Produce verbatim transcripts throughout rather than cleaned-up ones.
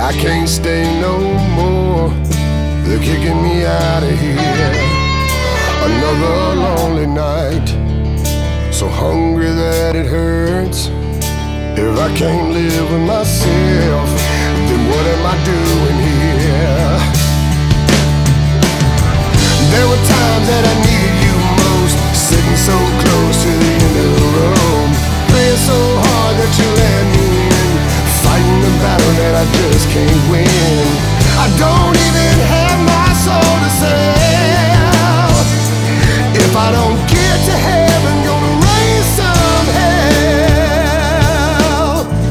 I can't stay no more. They're kicking me out of here. Another lonely night, so hungry that it hurts. If I can't live with myself, then what am I doing here? There were times that I needed you most, sitting so close to the end of the road, praying so hard that you let me in, fighting the battle that I just can't win. I don't even have my soul to sell. If I don't get to heaven, gonna raise some hell.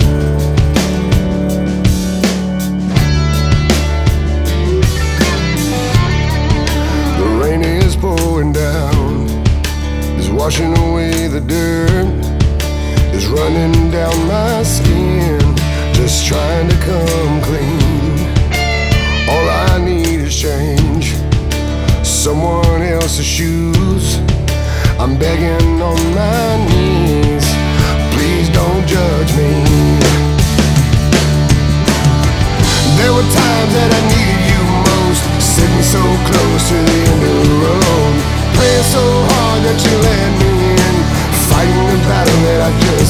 The rain is pouring down, is washing away the dirt, is running down my skin, just trying to come clean. All I need is change, someone else's shoes. I'm begging on my knees, please don't judge me. There were times that I needed you most, sitting so close to the end of the road, praying so hard that you let me in, fighting the battle that I just